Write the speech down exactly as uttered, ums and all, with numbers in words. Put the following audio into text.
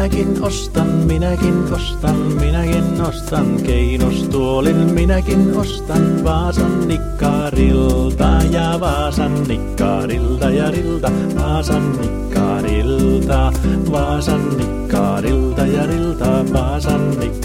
minäkin ostan, minäkin ostan, minäkin ostan keinostuolin, minäkin ostan Vaasan Nikkarilta ja Vaasan Nikkarilta ja rilta, Vaasan Nikkarilta, Vaasan Nikkarilta ja rilta, Vaasan Nikkarilta.